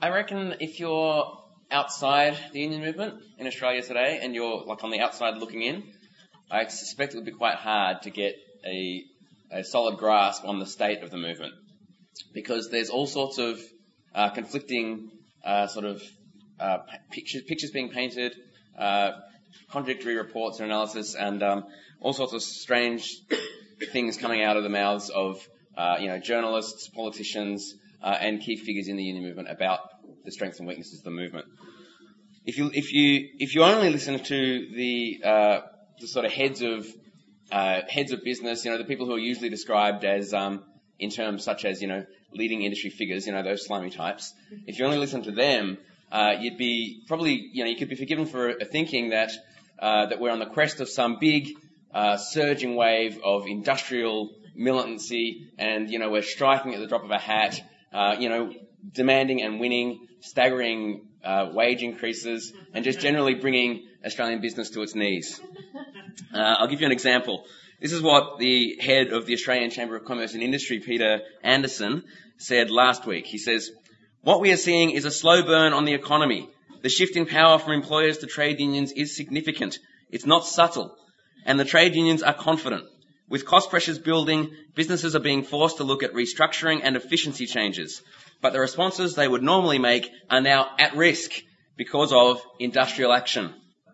I reckon if you're outside the union movement in Australia today and you're like on the outside looking in, I suspect it would be quite hard to get a solid grasp on the state of the movement, because there's all sorts of conflicting pictures being painted, contradictory reports and analysis, and all sorts of strange things coming out of the mouths of journalists, politicians, and key figures in the union movement about the strengths and weaknesses of the movement. If you only listen to the sort of heads of business, the people who are usually described as in terms such as leading industry figures, those slimy types. If you only listen to them, you'd be probably you could be forgiven for thinking that we're on the crest of some big surging wave of industrial militancy, and we're striking at the drop of a hat, demanding and winning staggering wage increases, and just generally bringing Australian business to its knees. I'll give you an example. This is what the head of the Australian Chamber of Commerce and Industry, Peter Anderson, said last week. He says, "What we are seeing is a slow burn on the economy. The shift in power from employers to trade unions is significant. It's not subtle. And the trade unions are confident. With cost pressures building, businesses are being forced to look at restructuring and efficiency changes. But the responses they would normally make are now at risk because of industrial action."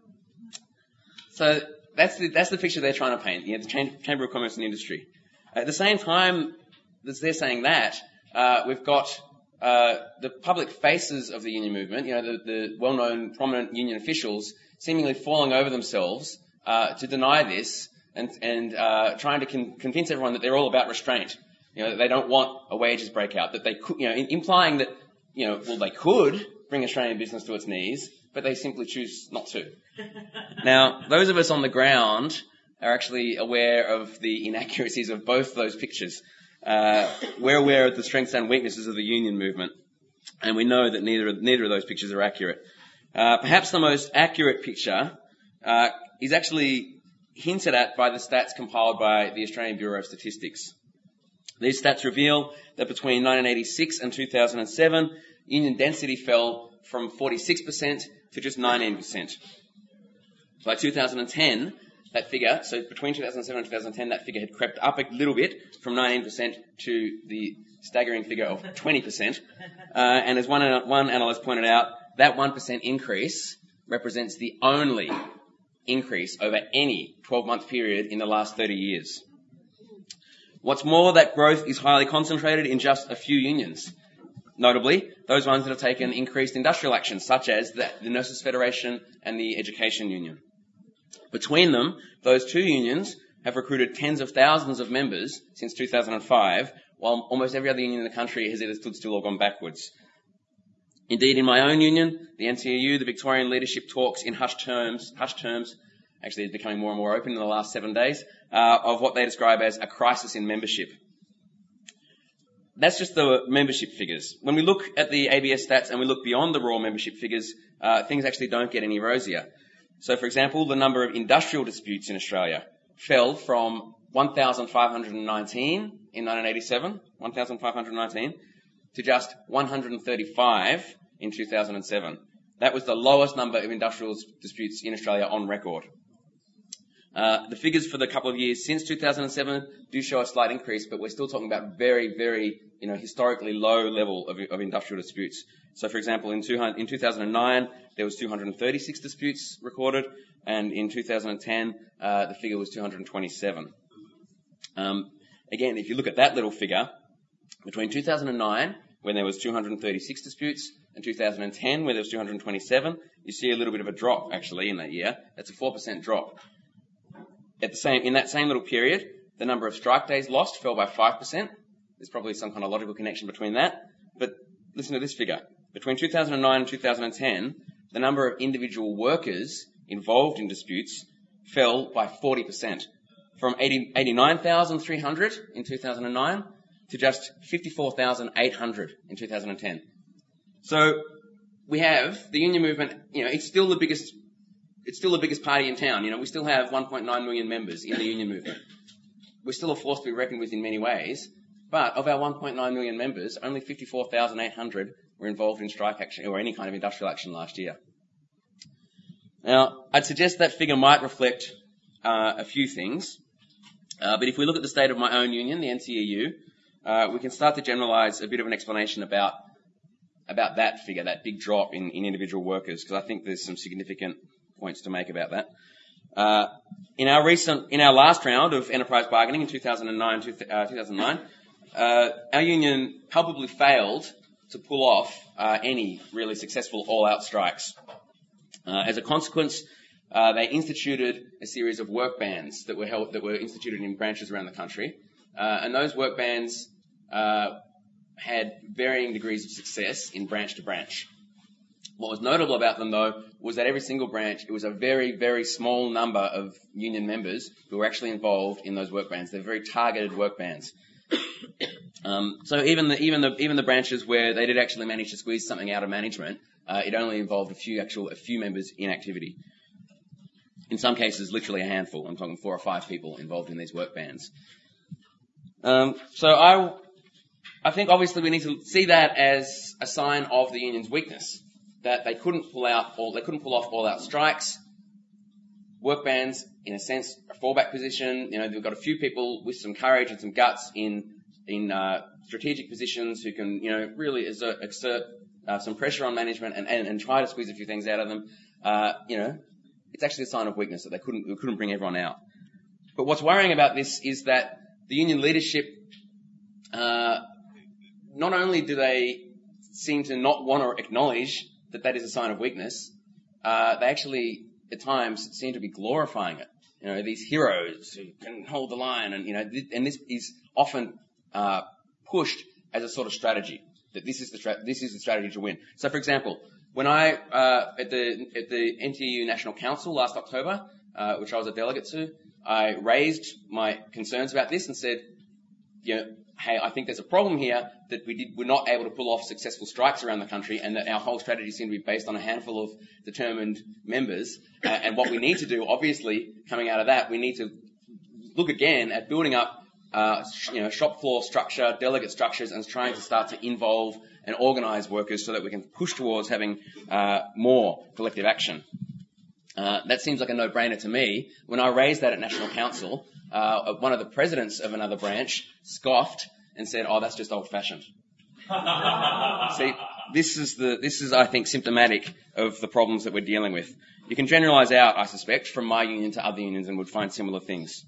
So that's the picture they're trying to paint, the Chamber of Commerce and Industry. At the same time that they're saying that, we've got the public faces of the union movement, the well-known prominent union officials, seemingly falling over themselves to deny this and trying to convince everyone that they're all about restraint. That they don't want a wages breakout, that they could, implying that, they could bring Australian business to its knees, but they simply choose not to. Now, those of us on the ground are actually aware of the inaccuracies of both those pictures. We're aware of the strengths and weaknesses of the union movement, and we know that neither of those pictures are accurate. Perhaps the most accurate picture is actually hinted at by the stats compiled by the Australian Bureau of Statistics. These stats reveal that between 1986 and 2007, union density fell from 46% to just 19%. By 2010, that figure, so between 2007 and 2010, that figure had crept up a little bit from 19% to the staggering figure of 20%. And as one analyst pointed out, that 1% increase represents the only increase over any 12-month period in the last 30 years. What's more, that growth is highly concentrated in just a few unions. Notably, those ones that have taken increased industrial action, such as the Nurses Federation and the Education Union. Between them, those two unions have recruited tens of thousands of members since 2005, while almost every other union in the country has either stood still or gone backwards. Indeed, in my own union, the NTEU, the Victorian leadership talks in hushed terms, actually it's becoming more and more open in the last 7 days, of what they describe as a crisis in membership. That's just the membership figures. When we look at the ABS stats and we look beyond the raw membership figures, things actually don't get any rosier. So, for example, the number of industrial disputes in Australia fell from 1,519 in 1987, to just 135 in 2007. That was the lowest number of industrial disputes in Australia on record. The figures for the couple of years since 2007 do show a slight increase, but we're still talking about very, very, historically low level of industrial disputes. So, for example, in 2009, there was 236 disputes recorded, and in 2010, the figure was 227. Again, if you look at that little figure, between 2009, when there was 236 disputes, and 2010, where there was 227, you see a little bit of a drop, actually, in that year. That's a 4% drop. In that same little period, the number of strike days lost fell by 5%. There's probably some kind of logical connection between that. But listen to this figure. Between 2009 and 2010, the number of individual workers involved in disputes fell by 40%, from 89,300 in 2009 to just 54,800 in 2010. So we have the union movement, it's still the biggest party in town. We still have 1.9 million members in the union movement. We're still a force to be reckoned with in many ways, But of our 1.9 million members, only 54,800 were involved in strike action or any kind of industrial action last year. Now, I'd suggest that figure might reflect a few things. But if we look at the state of my own union, the NCEU, we can start to generalise a bit of an explanation about that figure, that big drop in individual workers, because I think there's some significant points to make about that. In our last round of enterprise bargaining in 2009, our union palpably failed to pull off any really successful all-out strikes. As a consequence, they instituted a series of work bans that were instituted in branches around the country, and those work bans had varying degrees of success in branch to branch. What was notable about them, though, was that every single branch, it was a very, very small number of union members who were actually involved in those work bans. They're very targeted work bans. So even the branches where they did actually manage to squeeze something out of management, it only involved a few members in activity. In some cases, literally a handful. I'm talking 4 or 5 people involved in these work bans. So I think obviously we need to see that as a sign of the union's weakness, that they couldn't pull off all-out strikes. Work bans, in a sense, a fallback position. They've got a few people with some courage and some guts in strategic positions who can, really exert some pressure on management and try to squeeze a few things out of them. It's actually a sign of weakness that they couldn't bring everyone out. But what's worrying about this is that the union leadership, not only do they seem to not want to acknowledge that is a sign of weakness, they actually, at times, seem to be glorifying it. These heroes who can hold the line, and this is often pushed as a sort of strategy, that this is the strategy to win. So, for example, when I at the NTEU National Council last October, which I was a delegate to, I raised my concerns about this and said, hey, I think there's a problem here that we're not able to pull off successful strikes around the country, and that our whole strategy seems to be based on a handful of determined members. And what we need to do, obviously, coming out of that, we need to look again at building up, shop floor structure, delegate structures, and trying to start to involve and organise workers so that we can push towards having more collective action. That seems like a no-brainer to me. When I raised that at National Council, one of the presidents of another branch scoffed and said, "Oh, that's just old-fashioned." See, this is, I think, symptomatic of the problems that we're dealing with. You can generalise out, I suspect, from my union to other unions and would find similar things.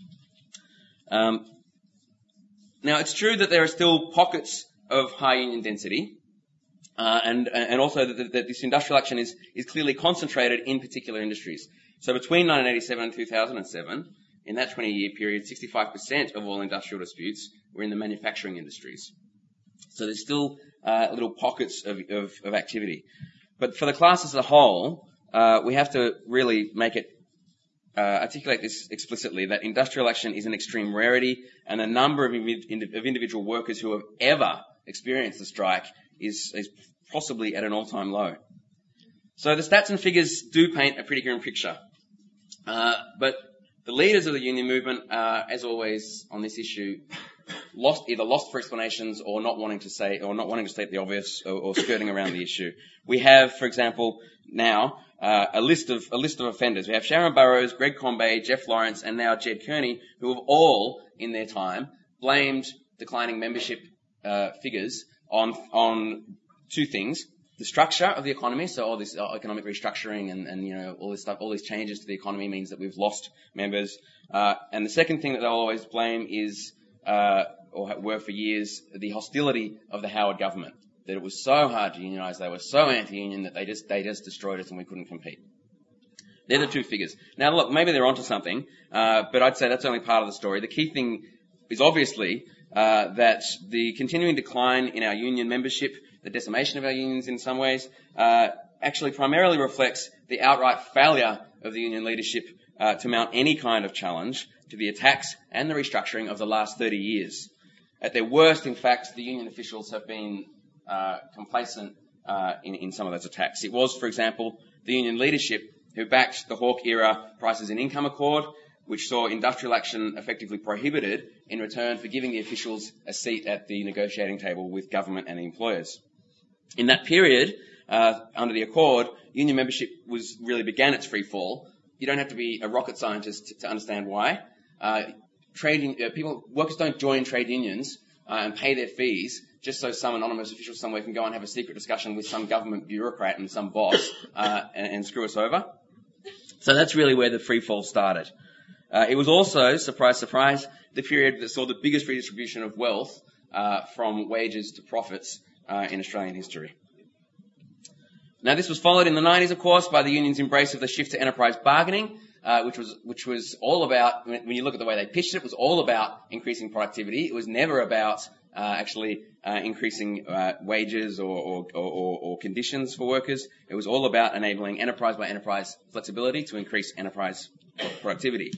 Now, it's true that there are still pockets of high union density, and also that this industrial action is clearly concentrated in particular industries. So between 1987 and 2007, in that 20-year period, 65% of all industrial disputes were in the manufacturing industries. So there's still little pockets of activity. But for the class as a whole, we have to really make it articulate this explicitly, that industrial action is an extreme rarity, and the number of individual workers who have ever experienced a strike is possibly at an all-time low. So the stats and figures do paint a pretty grim picture. But the leaders of the union movement are, as always on this issue, either lost for explanations or not wanting to state the obvious or skirting around the issue. We have, for example, now a list of offenders. We have Sharon Burrows, Greg Combay, Jeff Lawrence, and now Jed Kearney, who have all, in their time, blamed declining membership figures on two things: the structure of the economy, so all this economic restructuring and all this stuff, all these changes to the economy means that we've lost members. And the second thing that they'll always blame is, or were for years, the hostility of the Howard government. That it was so hard to unionise, they were so anti-union that they just destroyed us and we couldn't compete. They're the two figures. Now look, maybe they're onto something, but I'd say that's only part of the story. The key thing is obviously that the continuing decline in our union membership, the decimation of our unions in some ways, actually primarily reflects the outright failure of the union leadership to mount any kind of challenge to the attacks and the restructuring of the last 30 years. At their worst, in fact, the union officials have been complacent in some of those attacks. It was, for example, the union leadership who backed the Hawke-era Prices and Income Accord, which saw industrial action effectively prohibited in return for giving the officials a seat at the negotiating table with government and the employers. In that period, under the Accord, union membership began its free fall. You don't have to be a rocket scientist to understand why. Workers don't join trade unions and pay their fees just so some anonymous official somewhere can go and have a secret discussion with some government bureaucrat and some boss and screw us over. So that's really where the free fall started. It was also, surprise, surprise, the period that saw the biggest redistribution of wealth from wages to profits in Australian history. Now, this was followed in the 90s, of course, by the union's embrace of the shift to enterprise bargaining, which was all about, when you look at the way they pitched it, it was all about increasing productivity. It was never about actually increasing wages or conditions for workers. It was all about enabling enterprise by enterprise flexibility to increase enterprise productivity.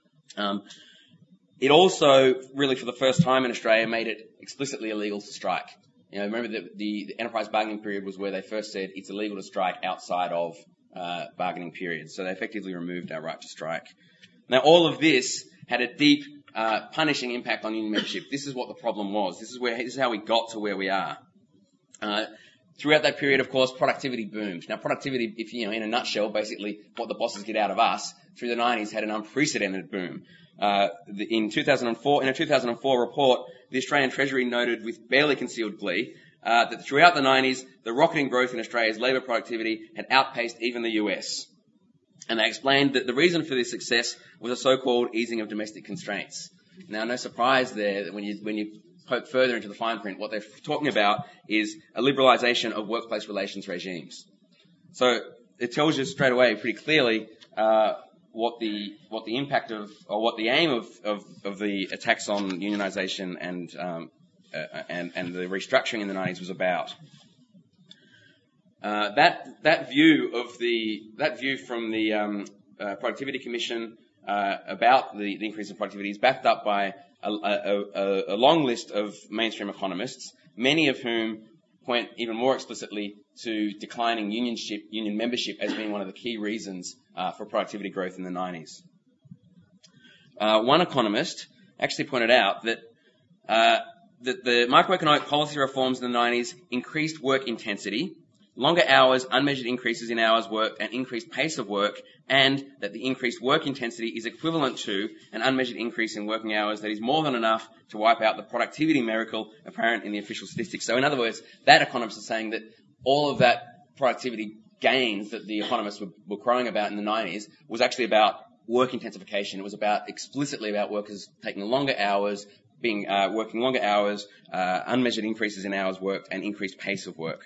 It also, really for the first time in Australia, made it explicitly illegal to strike. Remember that the enterprise bargaining period was where they first said it's illegal to strike outside of bargaining periods. So they effectively removed our right to strike. Now, all of this had a deep punishing impact on union membership. This is what the problem was. This is how we got to where we are. Throughout that period, of course, productivity boomed. Now, productivity, if in a nutshell, basically what the bosses get out of us through the 90s had an unprecedented boom. In a 2004 report, the Australian Treasury noted with barely concealed glee that throughout the 90s, the rocketing growth in Australia's labour productivity had outpaced even the US. And they explained that the reason for this success was a so-called easing of domestic constraints. Now, no surprise there that when you poke further into the fine print, what they're talking about is a liberalisation of workplace relations regimes. So it tells you straight away pretty clearly what the impact of, or what the aim of the attacks on unionisation and the restructuring in the 90s was about. That view from the Productivity Commission about the increase in productivity is backed up by a long list of mainstream economists, many of whom point even more explicitly to declining union membership as being one of the key reasons for productivity growth in the 90s. One economist actually pointed out that the microeconomic policy reforms in the 90s increased work intensity, longer hours, unmeasured increases in hours worked, and increased pace of work, and that the increased work intensity is equivalent to an unmeasured increase in working hours that is more than enough to wipe out the productivity miracle apparent in the official statistics. So in other words, that economist is saying that all of that productivity gains that the economists were crowing about in the 90s was actually about work intensification. It was explicitly about workers taking longer hours, working longer hours, unmeasured increases in hours worked, and increased pace of work.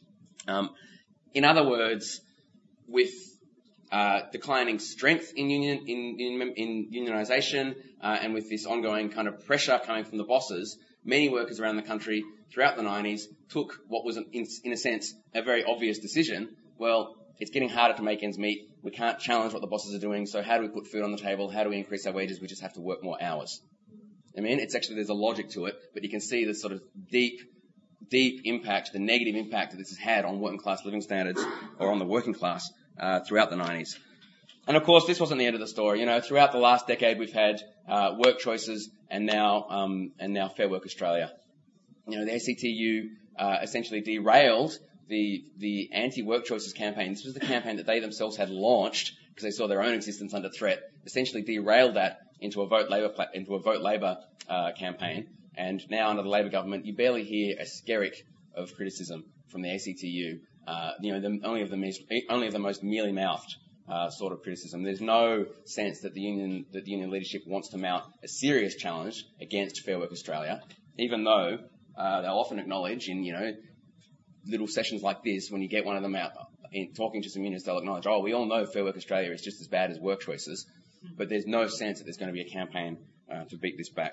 In other words, with declining strength in unionisation and with this ongoing kind of pressure coming from the bosses, many workers around the country throughout the 90s took what was, in a sense, a very obvious decision. Well, it's getting harder to make ends meet. We can't challenge what the bosses are doing, so how do we put food on the table? How do we increase our wages? We just have to work more hours. There's a logic to it, but you can see this sort of deep impact, the negative impact that this has had on working class living standards or on the working class throughout the 90s. And of course, this wasn't the end of the story. Throughout the last decade, we've had work choices and now Fair Work Australia. The ACTU essentially derailed the anti-work choices campaign. This was the campaign that they themselves had launched because they saw their own existence under threat. Essentially derailed that into a Vote Labor campaign. And now under the Labor government, you barely hear a skerrick of criticism from the ACTU. Only of the most mealy-mouthed sort of criticism. There's no sense that the union leadership wants to mount a serious challenge against Fair Work Australia, even though they'll often acknowledge in little sessions like this, when you get one of them out in talking to some unions, they'll acknowledge, we all know Fair Work Australia is just as bad as work choices, but there's no sense that there's going to be a campaign to beat this back.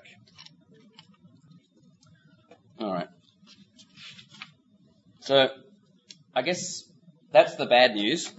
All right. So I guess that's the bad news.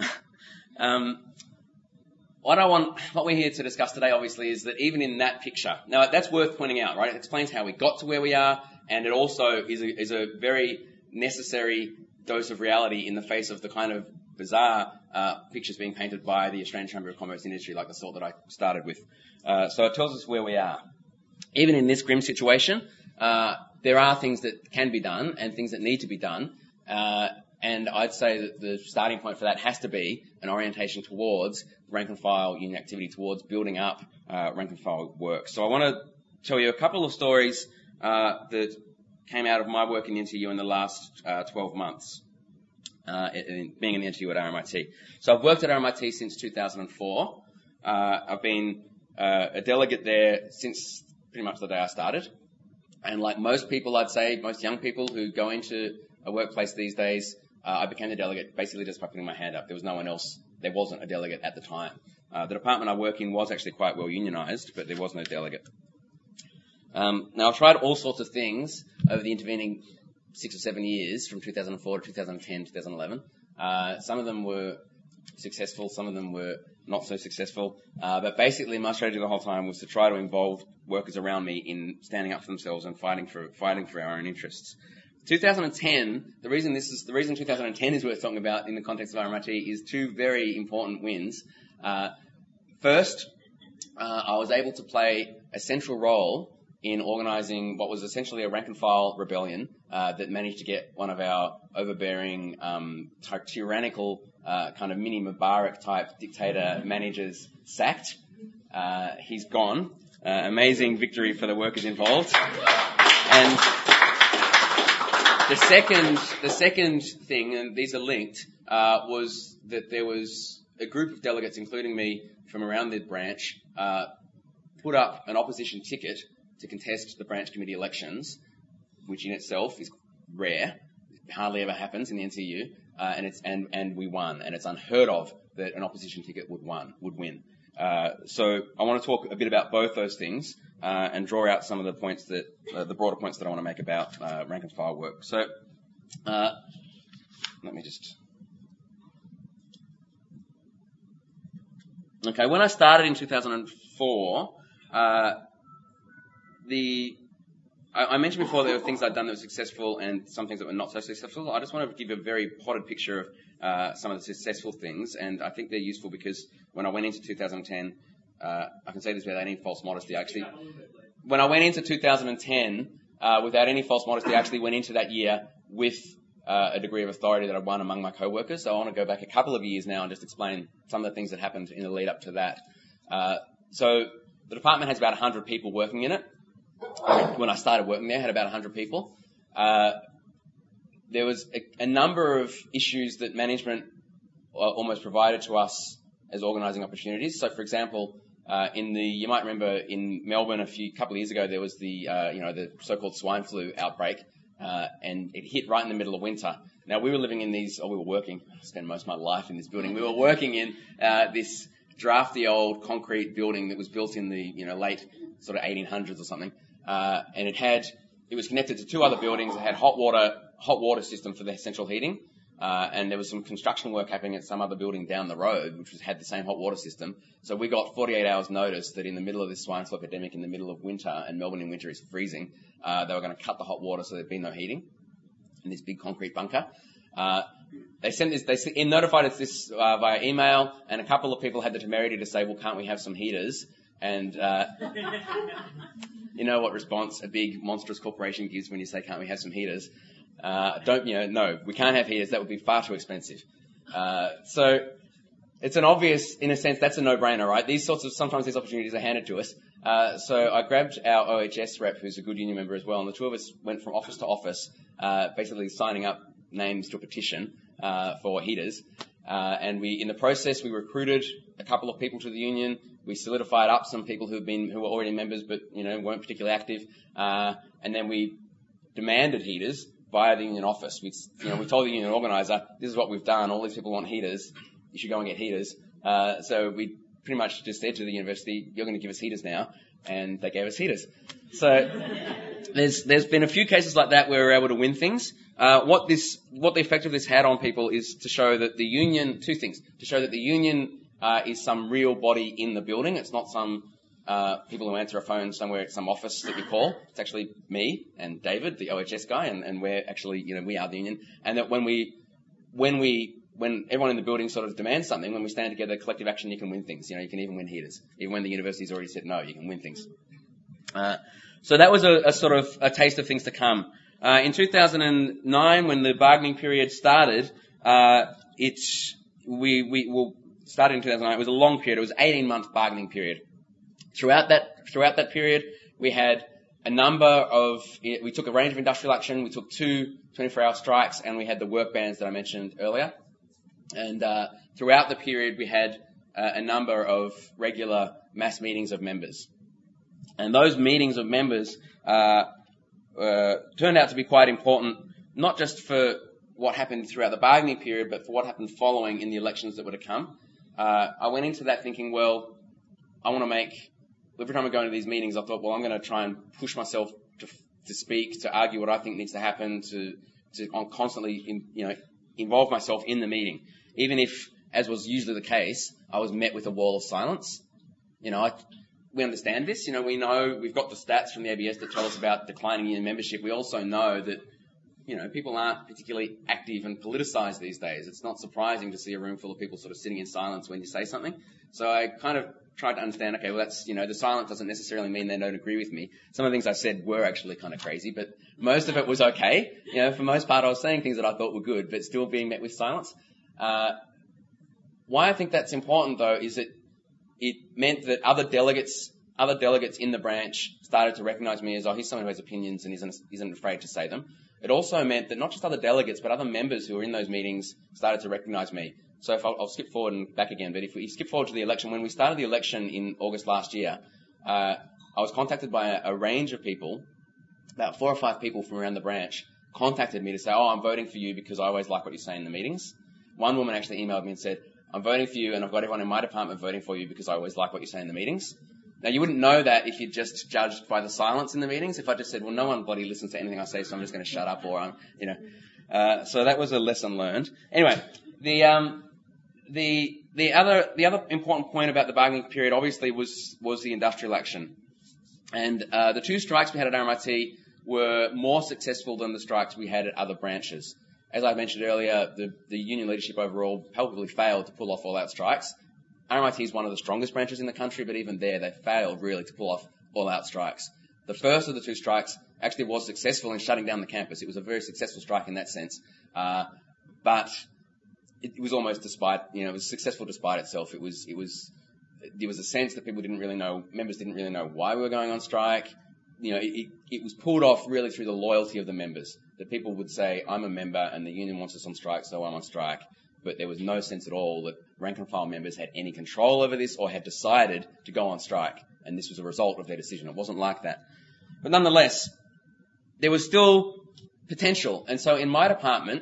What we're here to discuss today, obviously, is that even in that picture, now that's worth pointing out, right? It explains how we got to where we are, and it also is a very necessary dose of reality in the face of the kind of bizarre pictures being painted by the Australian Chamber of Commerce industry, like the sort that I started with. So it tells us where we are. Even in this grim situation, there are things that can be done and things that need to be done. And I'd say that the starting point for that has to be an orientation towards rank and file union activity, towards building up rank and file work. So I want to tell you a couple of stories that came out of my work in the NTU in the last 12 months, being in the NTU at RMIT. So I've worked at RMIT since 2004. I've been a delegate there since pretty much the day I started. And like most people, I'd say, most young people who go into a workplace these days, I became the delegate basically just by putting my hand up. There was no one else. There wasn't a delegate at the time. The department I work in was actually quite well unionised, but there was no delegate. Now, I've tried all sorts of things over the intervening 6 or 7 years, from 2004 to 2010, 2011. Some of them were successful, some of them were not so successful. But basically, my strategy the whole time was to try to involve workers around me in standing up for themselves and fighting for our own interests. 2010, the reason 2010 is worth talking about in the context of RMIT is two very important wins. First, I was able to play a central role in organising what was essentially a rank and file rebellion that managed to get one of our overbearing, tyrannical, kind of mini Mubarak type dictator managers sacked. He's gone. Amazing victory for the workers involved. And the second thing, and these are linked, was that there was a group of delegates, including me, from around the branch, put up an opposition ticket to contest the branch committee elections, which in itself is rare. It hardly ever happens in the NTU, and we won. And it's unheard of that an opposition ticket would win. So I want to talk a bit about both those things and draw out some of the points the broader points that I want to make about rank and file work. So let me just. Okay, when I started in 2004, I mentioned before there were things I'd done that were successful and some things that were not so successful. I just want to give a very potted picture of some of the successful things, and I think they're useful because when I went into 2010, I can say this without any false modesty. When I went into 2010, without any false modesty, I actually went into that year with a degree of authority that I'd won among my co-workers. So I want to go back a couple of years now and just explain some of the things that happened in the lead up to that. So the department has about 100 people working in it. When I started working there, I had about 100 people. There was a number of issues that management almost provided to us as organising opportunities. So, for example, you might remember in Melbourne a couple of years ago, there was the so-called swine flu outbreak, and it hit right in the middle of winter. Now, we were living in I spent most of my life in this building. We were working in this drafty old concrete building that was built in the late sort of 1800s or something, and it was connected to two other buildings. It had hot water system for the central heating, and there was some construction work happening at some other building down the road which had the same hot water system. So we got 48 hours notice that in the middle of this swine flu epidemic, in the middle of winter, and Melbourne in winter is freezing, they were going to cut the hot water so there'd be no heating in this big concrete bunker. They notified us this via email, and a couple of people had the temerity to say, well, can't we have some heaters? And you know what response a big monstrous corporation gives when you say, can't we have some heaters? No, we can't have heaters. That would be far too expensive. So it's an obvious, in a sense, that's a no-brainer, right? Sometimes these opportunities are handed to us. So I grabbed our OHS rep, who's a good union member as well, and the two of us went from office to office, basically signing up names to a petition for heaters. And in the process, we recruited a couple of people to the union. We solidified up some people who were already members, but weren't particularly active. And then we demanded heaters via the union office. We told the union organizer, this is what we've done. All these people want heaters. You should go and get heaters. So we pretty much just said to the university, you're going to give us heaters now. And they gave us heaters. So there's been a few cases like that where we're able to win things. What the effect of this had on people is to show that the union, two things, to show that the union is some real body in the building. It's not some people who answer a phone somewhere at some office that you call. It's actually me and David, the OHS guy, and we're actually, we are the union. And that when we when everyone in the building sort of demands something, when we stand together, collective action, you can win things. You can even win heaters. Even when the university's already said no, you can win things. So that was a sort of a taste of things to come. In 2009, when the bargaining period started, started in 2009. It was a long period. It was an 18-month bargaining period. Throughout that period, we had we took a range of industrial action. We took 2 24-hour strikes, and we had the work bans that I mentioned earlier. And throughout the period, we had a number of regular mass meetings of members. And those meetings of members turned out to be quite important, not just for what happened throughout the bargaining period, but for what happened following in the elections that were to come. I went into that thinking, well, every time I go into these meetings, I thought, well, I'm going to try and push myself to speak, to argue what I think needs to happen, to constantly involve myself in the meeting. Even if, as was usually the case, I was met with a wall of silence. We understand this. We know we've got the stats from the ABS that tell us about declining union membership. We also know that, people aren't particularly active and politicized these days. It's not surprising to see a room full of people sort of sitting in silence when you say something. So I kind of tried to understand, okay, well, that's, the silence doesn't necessarily mean they don't agree with me. Some of the things I said were actually kind of crazy, but most of it was okay. For the most part, I was saying things that I thought were good, but still being met with silence. Why I think that's important, though, is that it meant that other delegates in the branch started to recognize me as, he's someone who has opinions and isn't afraid to say them. It also meant that not just other delegates, but other members who were in those meetings started to recognize me. So I'll skip forward and back again, but if we skip forward to the election, when we started the election in August last year, I was contacted by a range of people, about 4 or 5 people from around the branch, contacted me to say, I'm voting for you because I always like what you say in the meetings. One woman actually emailed me and said, I'm voting for you and I've got everyone in my department voting for you because I always like what you say in the meetings. Now, you wouldn't know that if you just judged by the silence in the meetings. If I just said, well, no one bloody listens to anything I say, so I'm just going to shut up, or so that was a lesson learned. Anyway, the other important point about the bargaining period, obviously, was the industrial action. And the 2 strikes we had at RMIT were more successful than the strikes we had at other branches. As I mentioned earlier, the union leadership overall palpably failed to pull off all-out strikes. RMIT is one of the strongest branches in the country, but even there, they failed really to pull off all-out strikes. The first of the 2 strikes actually was successful in shutting down the campus. It was a very successful strike in that sense. But it was almost it was successful despite itself. There was a sense that members didn't really know why we were going on strike. It was pulled off really through the loyalty of the members. That people would say, I'm a member and the union wants us on strike, so I'm on strike. But there was no sense at all that rank and file members had any control over this or had decided to go on strike. And this was a result of their decision. It wasn't like that. But nonetheless, there was still potential. And so in my department,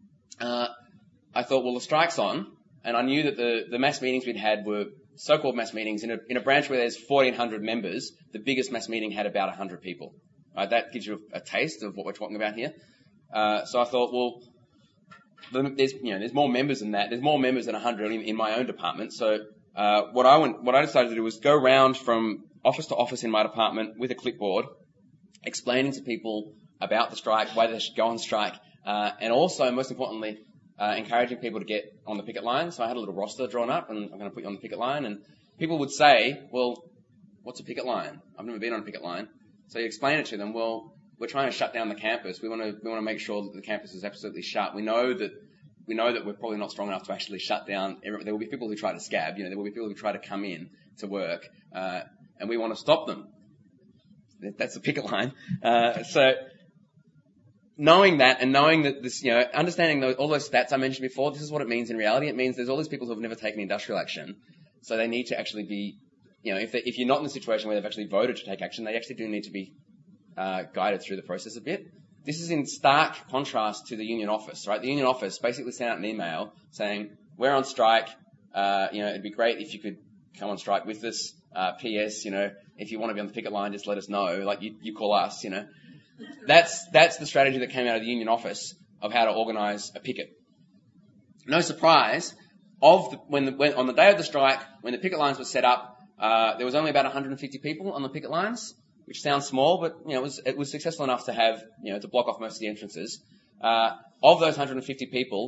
I thought, well, the strike's on. And I knew that the mass meetings we'd had were so-called mass meetings. In a branch where there's 1,400 members, the biggest mass meeting had about 100 people. That gives you a taste of what we're talking about here. So I thought, well, there's more members than that. There's more members than 100 in my own department. So what I decided to do was go round from office to office in my department with a clipboard, explaining to people about the strike, why they should go on strike, and also, most importantly, encouraging people to get on the picket line. So I had a little roster drawn up, and I'm going to put you on the picket line. And people would say, well, what's a picket line? I've never been on a picket line. So you explain it to them, well, we're trying to shut down the campus. We want to make sure that the campus is absolutely shut. We know that we're probably not strong enough to actually shut down. There will be people who try to scab. There will be people who try to come in to work, and we want to stop them. That's the picket line. So knowing that and knowing that this, understanding all those stats I mentioned before, this is what it means in reality. It means there's all these people who have never taken industrial action, so they need to actually be, if you're not in the situation where they've actually voted to take action, they actually do need to be guided through the process a bit. This is in stark contrast to the union office, right? The union office basically sent out an email saying, we're on strike, it'd be great if you could come on strike with us. P.S., if you want to be on the picket line, just let us know. Like, you call us, That's the strategy that came out of the union office of how to organise a picket. No surprise, when on the day of the strike, when the picket lines were set up, there was only about 150 people on the picket lines, which sounds small, but it was successful enough to have to block off most of the entrances. Of those 150 people,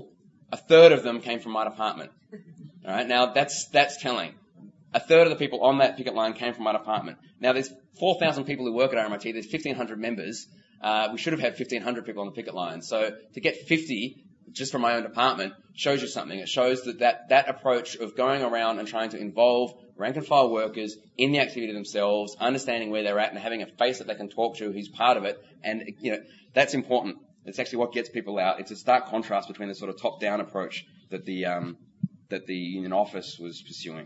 a third of them came from my department. All right, now that's telling. A third of the people on that picket line came from my department. Now there's 4,000 people who work at RMIT. There's 1,500 members. We should have had 1,500 people on the picket line. So to get 50 just from my own department shows you something. It shows that approach of going around and trying to involve rank and file workers in the activity themselves, understanding where they're at and having a face that they can talk to who's part of it. And, that's important. It's actually what gets people out. It's a stark contrast between the sort of top-down approach that the union office was pursuing.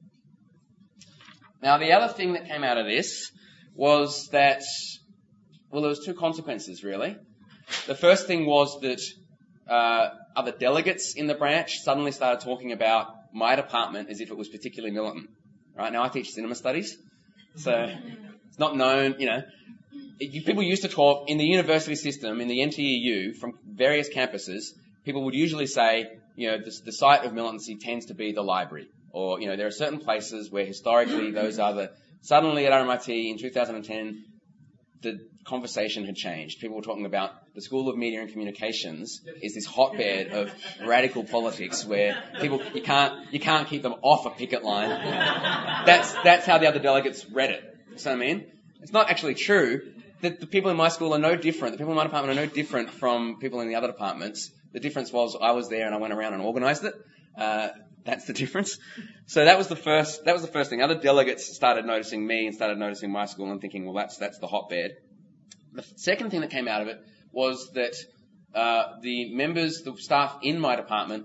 Now, the other thing that came out of this was that, there was two consequences, really. The first thing was that other delegates in the branch suddenly started talking about my department as if it was particularly militant. Right? Now, I teach cinema studies, so it's not known, People used to talk in the university system, in the NTEU, from various campuses. People would usually say, the site of militancy tends to be the library. Or, there are certain places where historically those are suddenly at RMIT in 2010, the conversation had changed. People were talking about the School of Media and Communications is this hotbed of radical politics where people, you can't keep them off a picket line. That's how the other delegates read it. You know what I mean? It's not actually true. The people in my school are no different. The people in my department are no different from people in the other departments. The difference was I was there and I went around and organised it. That's the difference. So that was the first thing. Other delegates started noticing me and started noticing my school and thinking, well, that's the hotbed. The second thing that came out of it was that the staff in my department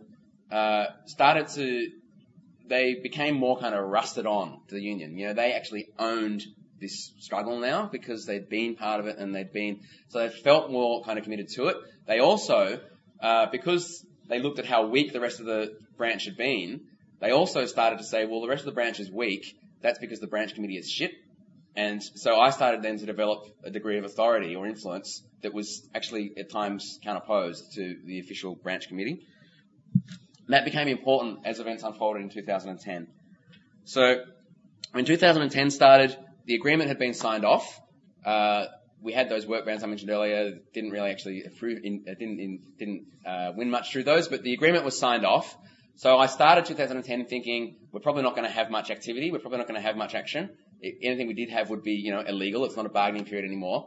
they became more kind of rusted on to the union. They actually owned this struggle now because they'd been part of it and so they felt more kind of committed to it. They also, because they looked at how weak the rest of the branch had been, they also started to say, well, the rest of the branch is weak. That's because the branch committee is shit. And so I started then to develop a degree of authority or influence that was actually at times counterposed to the official branch committee. And that became important as events unfolded in 2010. So when 2010 started, the agreement had been signed off. We had those work bands I mentioned earlier. Didn't really actually didn't win much through those, but the agreement was signed off. So I started 2010 thinking we're probably not going to have much activity. We're probably not going to have much action. Anything we did have would be, illegal. It's not a bargaining period anymore.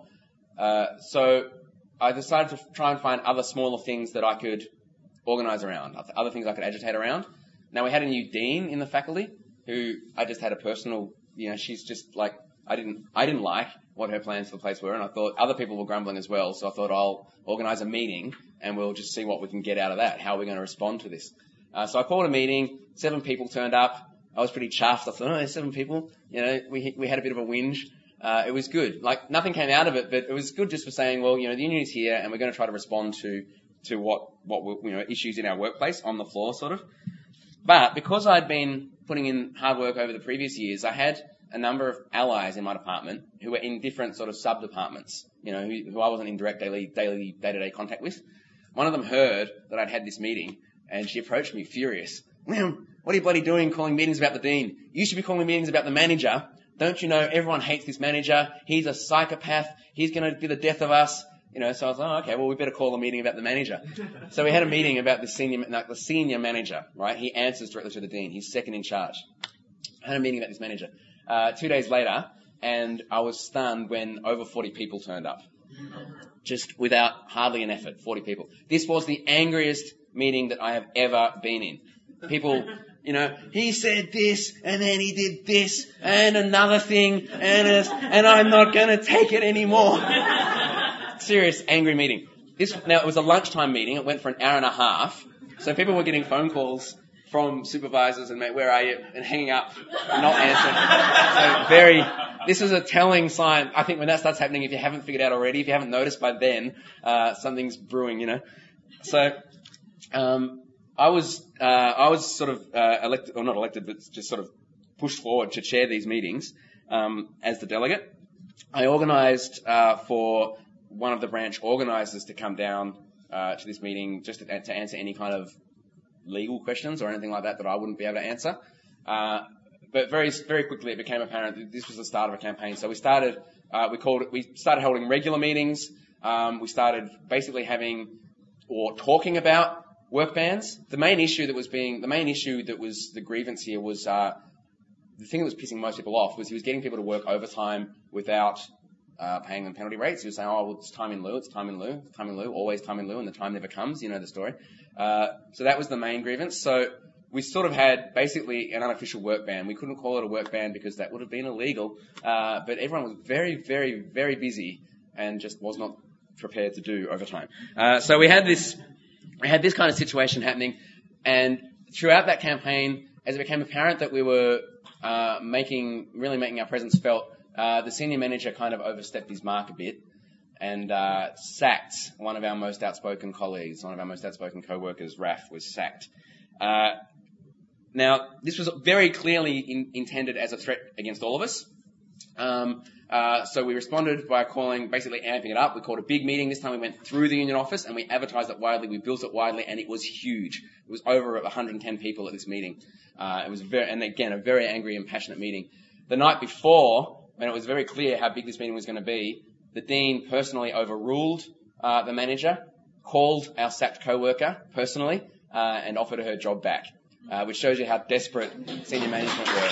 So I decided to try and find other smaller things that I could organise around, other things I could agitate around. Now we had a new dean in the faculty who I just had a personal, she's just like, I didn't like what her plans for the place were, and I thought other people were grumbling as well, so I thought I'll organise a meeting and we'll just see what we can get out of that, how we're going to respond to this. So I called a meeting, 7 people turned up. I was pretty chuffed. I thought, there's 7 people. We had a bit of a whinge. It was good. Like, nothing came out of it, but it was good just for saying, well, the union is here and we're going to try to respond to what issues in our workplace on the floor, sort of. But because I'd been putting in hard work over the previous years, I had a number of allies in my department who were in different sort of sub-departments, who I wasn't in direct day-to-day contact with. One of them heard that I'd had this meeting, and she approached me furious. William, what are you bloody doing calling meetings about the dean? You should be calling meetings about the manager. Don't you know everyone hates this manager? He's a psychopath. He's going to be the death of us. So I was like, okay, well, we better call a meeting about the manager. So we had a meeting about the senior manager, right? He answers directly to the dean. He's second in charge. I had a meeting about this manager. 2 days later, and I was stunned when over 40 people turned up. Just without hardly an effort, 40 people. This was the angriest meeting that I have ever been in. People, he said this, and then he did this, and another thing, and I'm not going to take it anymore. Serious, angry meeting. Now, it was a lunchtime meeting. It went for an hour and a half. So people were getting phone calls from supervisors and, mate, where are you? And hanging up, not answering. So this is a telling sign. I think when that starts happening, if you haven't figured out already, if you haven't noticed by then, something's brewing, So, I was sort of, elected, or not elected, but just sort of pushed forward to chair these meetings, as the delegate. I organised, for one of the branch organisers to come down, to this meeting just to answer any kind of legal questions or anything like that I wouldn't be able to answer. But very, very quickly it became apparent that this was the start of a campaign. So we started holding regular meetings. We started basically talking about Work bans. The main issue that was the grievance here was, the thing that was pissing most people off was he was getting people to work overtime without paying them penalty rates. He was saying, oh, well, it's time in lieu, always time in lieu, and the time never comes. You know the story. So that was the main grievance. So we sort of had basically an unofficial work ban. We couldn't call it a work ban because that would have been illegal. But everyone was very, very, very busy and just was not prepared to do overtime. So we had this kind of situation happening. And throughout that campaign, as it became apparent that we were making our presence felt, the senior manager kind of overstepped his mark a bit and sacked one of our most outspoken colleagues, one of our most outspoken co-workers. Raf was sacked. Now, this was very clearly intended as a threat against all of us. So we responded by basically amping it up. We called a big meeting. This time we went through the union office and we advertised it widely. We built it widely, and it was huge. It was over 110 people at this meeting. It was a very angry and passionate meeting. The night before, when it was very clear how big this meeting was going to be, the dean personally overruled the manager, called our sacked co-worker personally, and offered her job back, which shows you how desperate senior management were.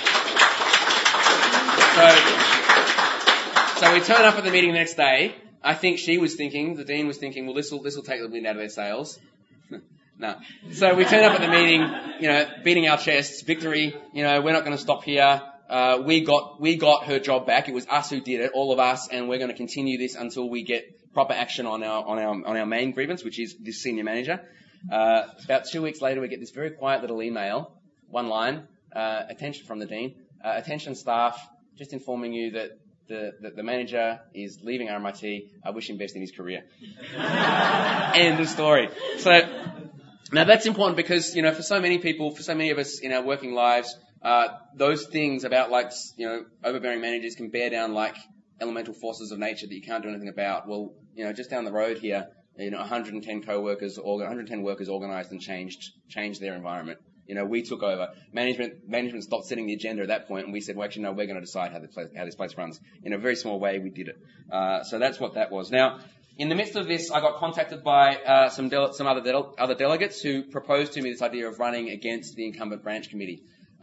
So we turn up at the meeting the next day. I think the dean was thinking, well, this will take the wind out of their sails. No. So we turn up at the meeting, beating our chests, victory, we're not going to stop here. We got her job back. It was us who did it, all of us, and we're going to continue this until we get proper action on our main grievance, which is this senior manager. About 2 weeks later, we get this very quiet little email, one line, attention from the dean, attention staff, just informing you that the manager is leaving RMIT. I wish him best in his career. End of story. So now that's important because, for so many people, for so many of us in our working lives, those things about overbearing managers can bear down like elemental forces of nature that you can't do anything about. Well, just down the road here, 110 co-workers, 110 workers organised and changed their environment. We took over. Management stopped setting the agenda at that point, and we said, well, actually, no, we're going to decide how this place runs. In a very small way, we did it. So that's what that was. Now, in the midst of this, I got contacted by some other delegates who proposed to me this idea of running against the incumbent branch committee.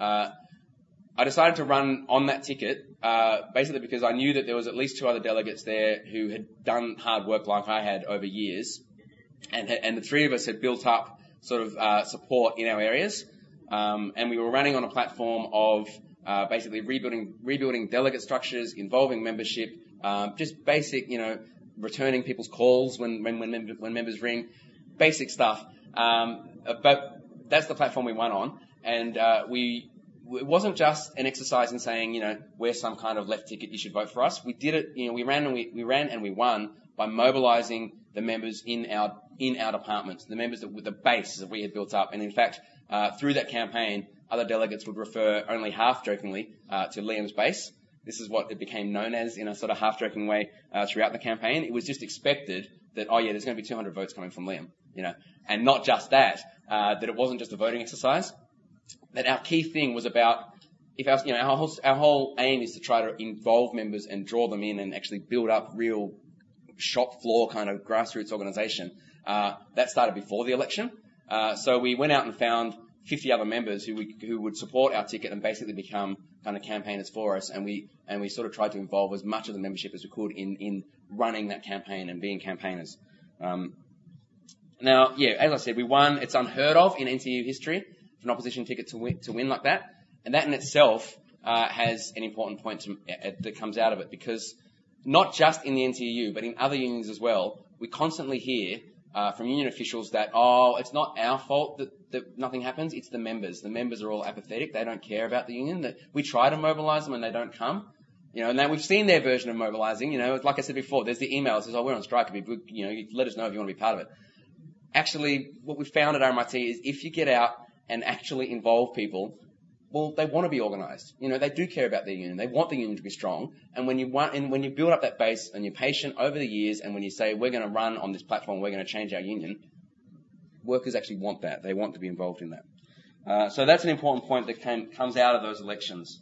I decided to run on that ticket, basically because I knew that there was at least 2 other delegates there who had done hard work like I had over years, and the 3 of us had built up sort of support in our areas, and we were running on a platform of basically rebuilding delegate structures, involving membership, just basic, returning people's calls when members ring, basic stuff. But that's the platform we went on, and it wasn't just an exercise in saying, we're some kind of left ticket, you should vote for us. We did it, we ran and we won by mobilising the members in our departments, the members with the base that we had built up. And in fact, through that campaign, other delegates would refer only half-jokingly to Liam's base. This is what it became known as in a sort of half-joking way throughout the campaign. It was just expected that, there's going to be 200 votes coming from Liam, and not just that it wasn't just a voting exercise. That our key thing was about, if our whole aim is to try to involve members and draw them in and actually build up real shop floor kind of grassroots organisation. That started before the election. So we went out and found 50 other members who would support our ticket and basically become kind of campaigners for us. And we sort of tried to involve as much of the membership as we could in running that campaign and being campaigners. Now, as I said, we won. It's unheard of in NTU history for an opposition ticket to win like that. And that in itself has an important point that comes out of it, because not just in the NTU, but in other unions as well, we constantly hear from union officials that, it's not our fault that nothing happens, it's the members. The members are all apathetic, they don't care about the union, that we try to mobilise them and they don't come. And now we've seen their version of mobilising, like I said before, there's the email that says, we're on strike, let us know if you want to be part of it. Actually, what we found at RMIT is if you get out and actually involve people, well, they want to be organised. They do care about their union. They want the union to be strong. And when you build up that base and you're patient over the years, and when you say we're going to run on this platform, we're going to change our union, workers actually want that. They want to be involved in that. So that's an important point that comes out of those elections.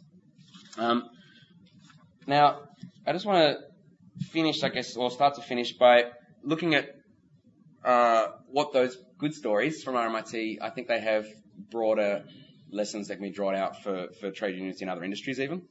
Now, I just want to finish, or start to finish by looking at what those good stories from RMIT. I think they have broader lessons that can be drawn out for trade unions in other industries even.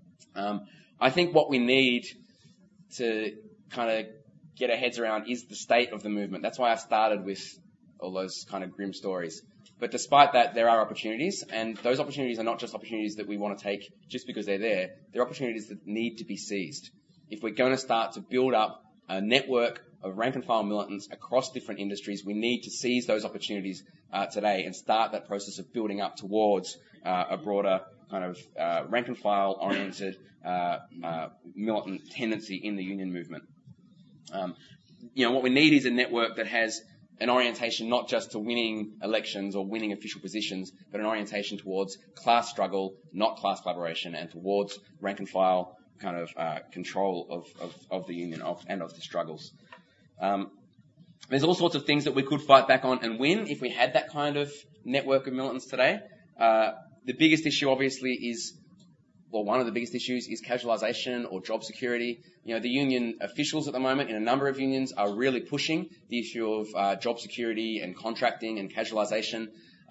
I think what we need to kind of get our heads around is the state of the movement. That's why I started with all those kind of grim stories. But despite that, there are opportunities, and those opportunities are not just opportunities that we want to take just because they're there. They're opportunities that need to be seized. If we're going to start to build up a network of rank and file militants across different industries, we need to seize those opportunities today and start that process of building up towards a broader kind of rank and file oriented militant tendency in the union movement. What we need is a network that has an orientation not just to winning elections or winning official positions, but an orientation towards class struggle, not class collaboration, and towards rank and file kind of control of the union and of the struggles. There's all sorts of things that we could fight back on and win if we had that kind of network of militants today. The biggest issue, obviously, one of the biggest issues is casualisation or job security. The union officials at the moment in a number of unions are really pushing the issue of job security and contracting and casualisation.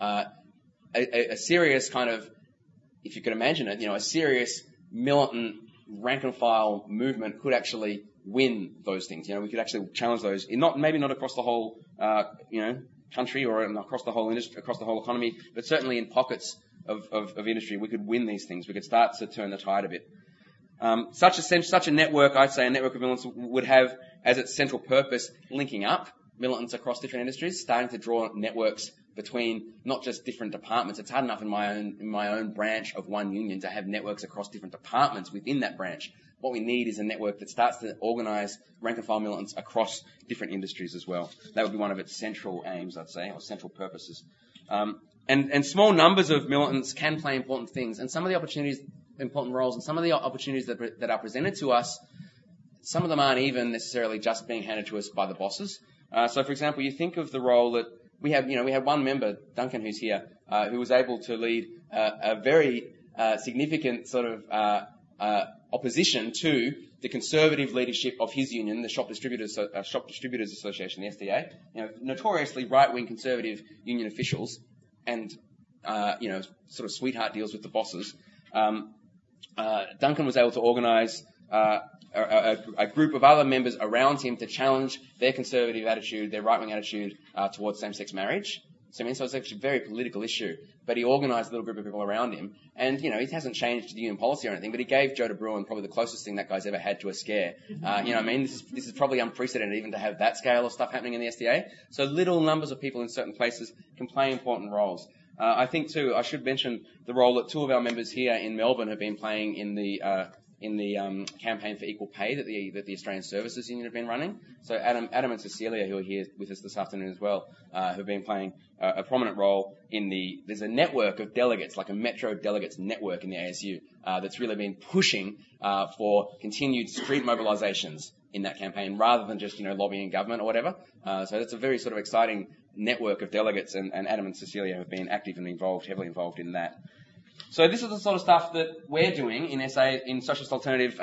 A serious kind of, if you could imagine it, a serious militant rank and file movement could actually win those things. We could actually challenge those, maybe not across the whole, country or across the whole industry, across the whole economy, but certainly in pockets of industry, we could win these things. We could start to turn the tide a bit. Such a network, I'd say a network of militants would have as its central purpose linking up militants across different industries, starting to draw networks between not just different departments. It's hard enough in my own branch of one union to have networks across different departments within that branch. What we need is a network that starts to organise rank and file militants across different industries as well. That would be one of its central aims, I'd say, or central purposes. And small numbers of militants can play important things, and some of the opportunities, important roles, and some of the opportunities that are presented to us, some of them aren't even necessarily just being handed to us by the bosses. So, for example, you think of the role that we have one member, Duncan, who's here, who was able to lead a very significant sort of opposition to the conservative leadership of his union, the Shop Distributors Association, the SDA. Notoriously right-wing conservative union officials, and sort of sweetheart deals with the bosses. Duncan was able to organise a group of other members around him to challenge their conservative attitude, their right-wing attitude towards same-sex marriage. So it's actually a very political issue. But he organised a little group of people around him. And, he hasn't changed the union policy or anything, but he gave Joe de Bruin probably the closest thing that guy's ever had to a scare. This is probably unprecedented even to have that scale of stuff happening in the SDA. So little numbers of people in certain places can play important roles. I think, too, I should mention the role that two of our members here in Melbourne have been playing in the campaign for equal pay that the Australian Services Union have been running. So Adam and Cecilia, who are here with us this afternoon as well, have been playing a prominent role there's a network of delegates, like a Metro delegates network in the ASU, that's really been pushing for continued street mobilisations in that campaign rather than just, lobbying government or whatever. So that's a very sort of exciting network of delegates, and Adam and Cecilia have been active and heavily involved in that. So this is the sort of stuff that we're doing in Socialist Alternative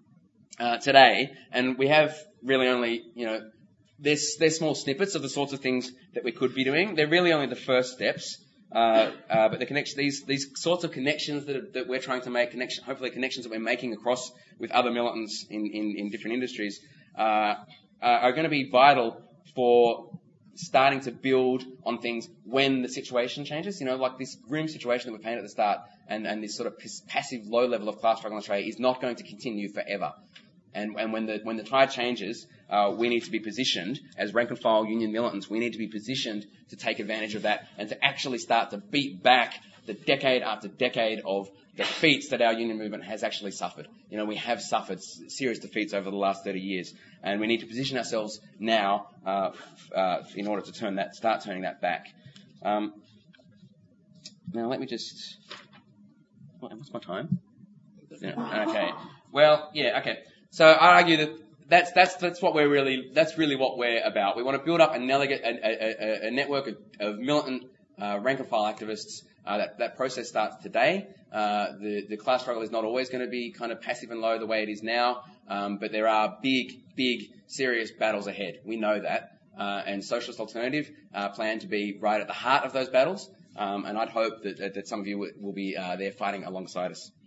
today, and we have really only, they're small snippets of the sorts of things that we could be doing. They're really only the first steps, but the connection, these sorts of connections that we're trying to make, hopefully connections that we're making across with other militants in different industries, are going to be vital for starting to build on things when the situation changes. Like this grim situation that we painted at the start, and this sort of passive low level of class struggle in Australia is not going to continue forever. And when the tide changes, we need to be positioned as rank and file union militants. We need to be positioned to take advantage of that and to actually start to beat back the decade after decade of defeats that our union movement has actually suffered. We have suffered serious defeats over the last 30 years, and we need to position ourselves now in order to start turning that back. Now, let me just... What's my time? Yeah, okay. Well, yeah, okay. So I argue that that's really what we're about. We want to build up a network of militant rank and file activists. That process starts today. The class struggle is not always going to be kind of passive and low the way it is now, but there are big, serious battles ahead. We know that. and Socialist Alternative plan to be right at the heart of those battles. And I'd hope that some of you will be there fighting alongside us.